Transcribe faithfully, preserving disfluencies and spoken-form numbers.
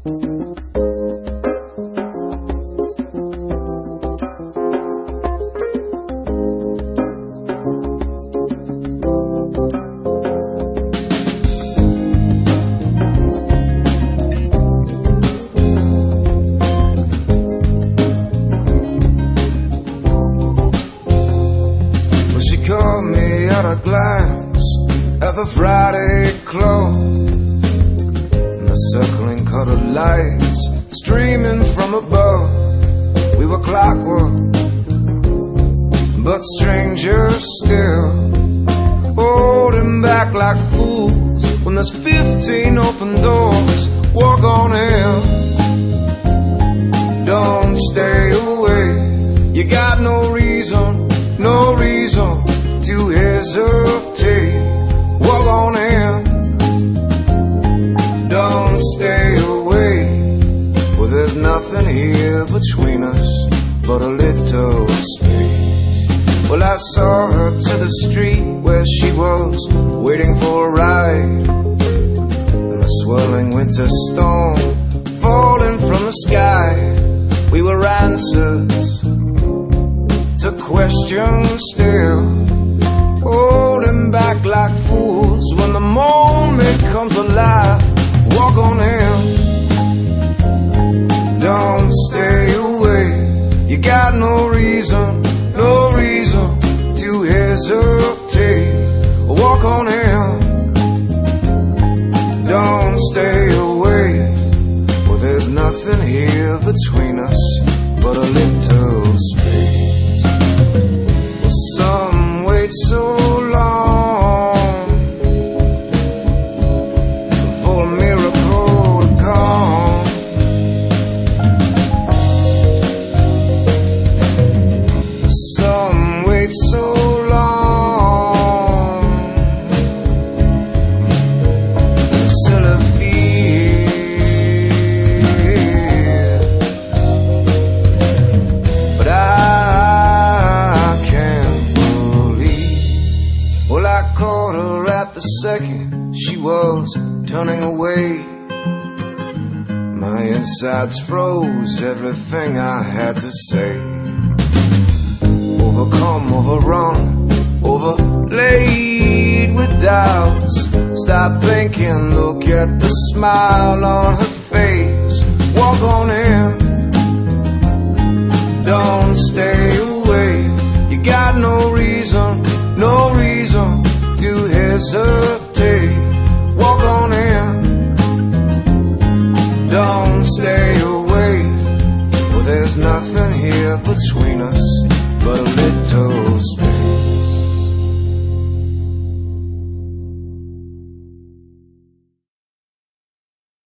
Caught me at a glance at the Friday close, and the circling colored lights streaming from above. We were clockwork, but strangers still, holding back like fools when there's fifteen open doors. Walk on in, don't stay away. You got no reason, no reason to hesitate. Walk on in, don't stay away. Well, there's nothing here between us but a little space. Well, I saw her to the street where she was waiting for a ride, and the swirling winter storm falling from the sky. We were answers to questions still, holding back like fools when the moment comes alive. Walk on in, don't stay away. You got no reason, no reason to hesitate. Walk on in, don't stay away. Well, there's nothing here between us but a little space. Well, some wait so long for a miracle to come. Some wait so long, silly fears, but I can't believe. Well, I caught her at the second she was turning away. My insides froze, everything I had to say. Overcome, overrun, overlaid with doubts. Stop thinking, look at the smile on her face. Walk on in, don't stay away. You got no reason, no reason to hesitate. Walk on in, don't stay away. Well, there's nothing here between us but a little space.